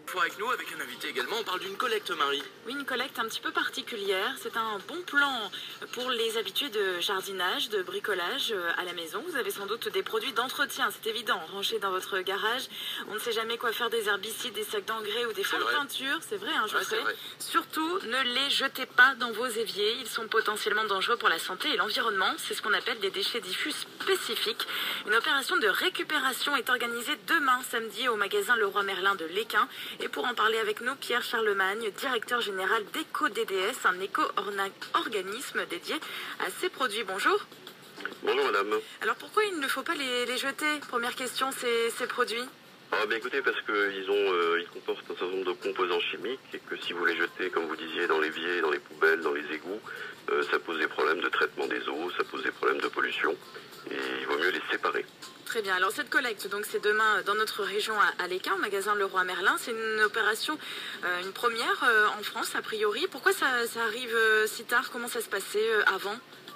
fois avec nous, avec un invité également, on parle d'une collecte, Marie. Oui, une collecte un petit peu particulière. C'est un bon plan pour les habitués de jardinage, de bricolage à la maison. Vous avez sans doute des produits d'entretien, c'est évident, rangés dans votre garage. On ne sait jamais quoi faire des herbicides, des sacs d'engrais ou des fonds de peinture. C'est vrai, hein, je sais. Surtout, ne les jetez pas dans vos éviers. Ils sont potentiellement dangereux pour la santé et l'environnement. C'est ce qu'on appelle des déchets diffus spécifiques. Une opération de récupération est organisée demain, samedi, au magasin Leroy Merlin de Léquin. Et pour en parler avec nous, Pierre Charlemagne, directeur général d'EcoDDS, un éco-organisme dédié à ces produits. Bonjour. Bonjour madame. Alors pourquoi il ne faut pas les jeter? Première question, ces produits. Bien écoutez, parce qu'ils ils comportent un certain nombre de composants chimiques et que si vous les jetez, comme vous disiez, dans l'évier, dans les poubelles, dans les égouts, ça pose des problèmes de traitement des eaux, ça pose des problèmes de pollution et il vaut mieux les séparer. Très bien. Alors cette collecte, donc c'est demain dans notre région à Léquin, au magasin Leroy Merlin. C'est une opération, une première en France a priori. Pourquoi ça arrive si tard? Comment ça se passait avant?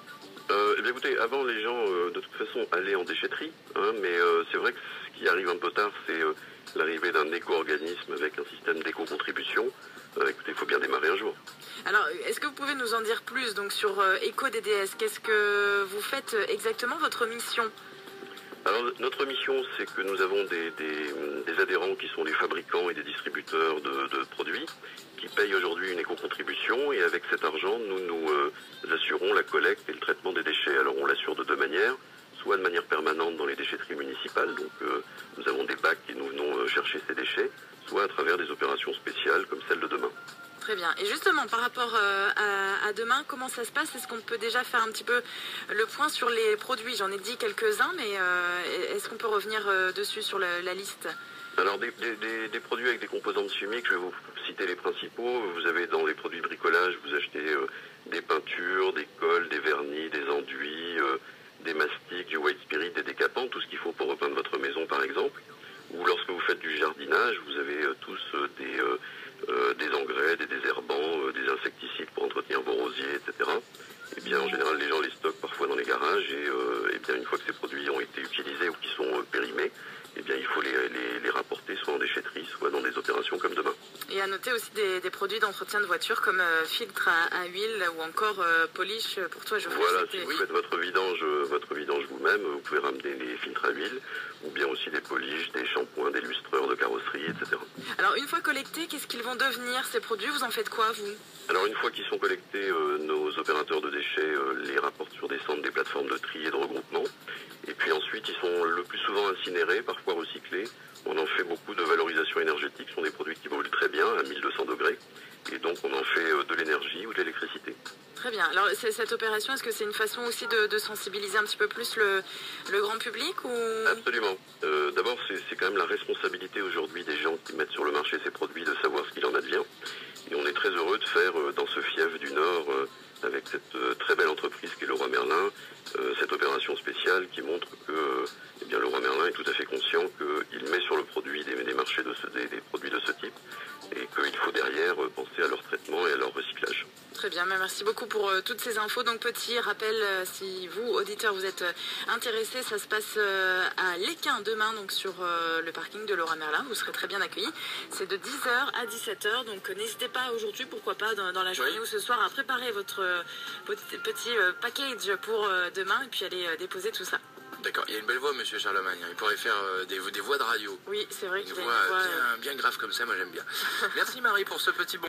Écoutez, avant les gens de toute façon allaient en déchetterie, hein, mais c'est vrai que ce qui arrive un peu tard, c'est l'arrivée d'un éco-organisme avec un système d'éco-contribution. Écoutez, il faut bien démarrer un jour. Alors, est-ce que vous pouvez nous en dire plus donc sur EcoDDS? Qu'est-ce que vous faites exactement, votre mission? Alors notre mission, c'est que nous avons des adhérents qui sont des fabricants et des distributeurs de produits qui payent aujourd'hui une éco-contribution et avec cet argent, nous assurons la collecte et le traitement des déchets. Alors on l'assure de deux manières, soit de manière permanente dans les déchetteries municipales, donc nous avons des bacs et nous venons chercher ces déchets, soit à travers des opérations spéciales comme celle de demain. Très bien. Et justement, par rapport à demain, comment ça se passe? Est-ce qu'on peut déjà faire un petit peu le point sur les produits? J'en ai dit quelques-uns, mais est-ce qu'on peut revenir dessus sur la liste? Alors des produits avec des composantes chimiques, je vais vous citer les principaux. Vous avez dans les produits de bricolage, vous achetez des peintures, des colles, des vernis, des enduits, des mastiques, du white spirit, des décapants, tout ce qu'il faut pour repeindre votre maison par exemple. Ou lorsque vous faites du jardinage, vous avez tous des engrais, des désherbants, des insecticides pour entretenir vos rosiers, etc. Et bien en général les gens les stockent parfois dans les garages et bien une fois que ces produits ont été utilisés ou qui sont périmés, et bien il faut les rapporter soit en déchetterie, soit dans des opérations comme demain. Et à noter aussi des produits d'entretien de voiture comme filtre à huile ou encore polish pour toi. Voilà, si vous faites votre vidange vous-même, vous pouvez ramener les filtres à huile ou bien aussi des polish, des shampoings, des lustreurs de carrosserie, etc. Alors une fois collectés, qu'est-ce qu'ils vont devenir ces produits? Vous en faites quoi vous? Alors une fois qu'ils sont collectés, nos opérateurs de déchets les rapportent sur des centres, des plateformes de tri et de regroupement. Et puis ensuite ils sont le plus souvent incinérés, parfois recyclés. On en fait beaucoup de valorisation énergétique, ce sont des produits qui brûlent très bien à 1200 degrés. Et donc on en fait de l'énergie ou de l'électricité. Très bien. Alors cette opération, est-ce que c'est une façon aussi de sensibiliser un petit peu plus le grand public ou... Absolument. D'abord c'est quand même la responsabilité aujourd'hui des gens qui mettent sur le marché ces produits de savoir ce qu'il en advient. Et on est très heureux de faire dans ce fief du Nord, avec cette très belle entreprise qui est Leroy Merlin, cette opération spéciale qui montre que eh bien, Leroy Merlin est tout à fait conscient qu'il met sur le produit des marchés des produits de ce type et qu'il faut derrière penser à leur traitement et à leur recyclage. Très bien, merci beaucoup pour toutes ces infos. Donc petit rappel, si vous, auditeurs, vous êtes intéressés, ça se passe à Léquin demain, donc sur le parking de Leroy Merlin. Vous serez très bien accueillis. C'est de 10h à 17h, donc n'hésitez pas aujourd'hui, pourquoi pas, dans la journée ou ce soir, à préparer votre petit package pour demain et puis aller déposer tout ça. D'accord, il y a une belle voix, monsieur Charlemagne. Il pourrait faire des voix de radio. Oui, c'est vrai qu'il a une voix bien grave comme ça, moi j'aime bien. Merci Marie pour ce petit bon.